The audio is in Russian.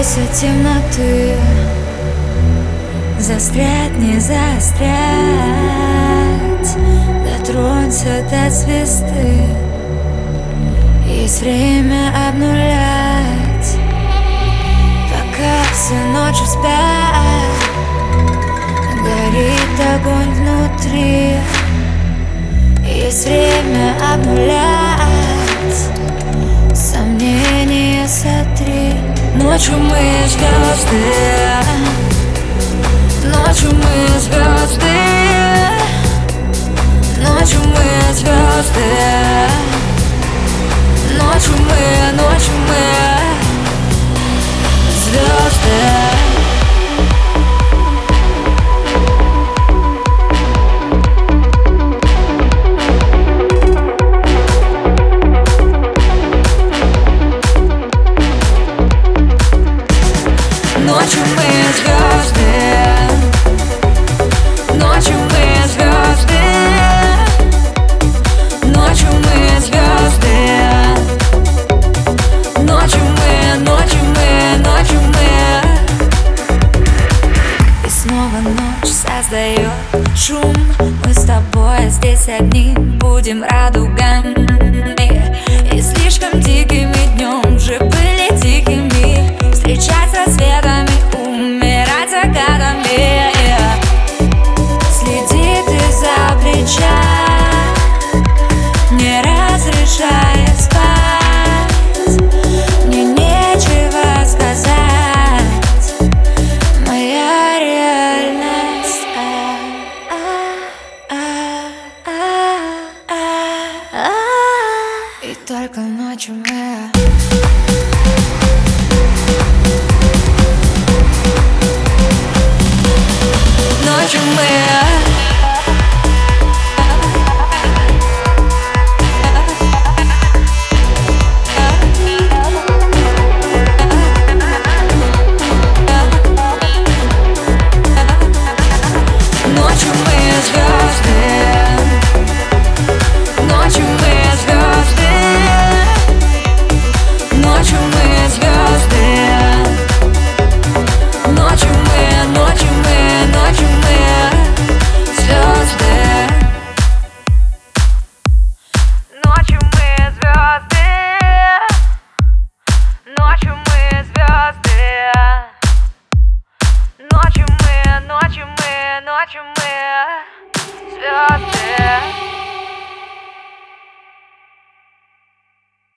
бойся темноты, застрять, не застрять. Дотронься до звезды, есть время обнулять. Пока все ночью спят, горит огонь внутри, есть время обнулять. Сомнения сотри. Ночью мы звезды, ночью мы звезды, ночью мы звезды, ночью мы звезды. Ночью мы звезды, ночью мы звезды, ночью мы звезды, ночью мы. И снова ночь создает шум. Мы с тобой здесь одни, будем радугами. И слишком дикими днем уже были тихими. Встречать с рассветами, умирать закатами. Следи ты за плеча, не разрешая спать. Мне нечего сказать, моя реальность. И только ночью мы. Ночью мы. Ночью мы звезды, ночью мы звезды, ночью мы звезды, ночью мы звезды. Ночью мы звезды, ночью мы звезды, ночью мы звезды.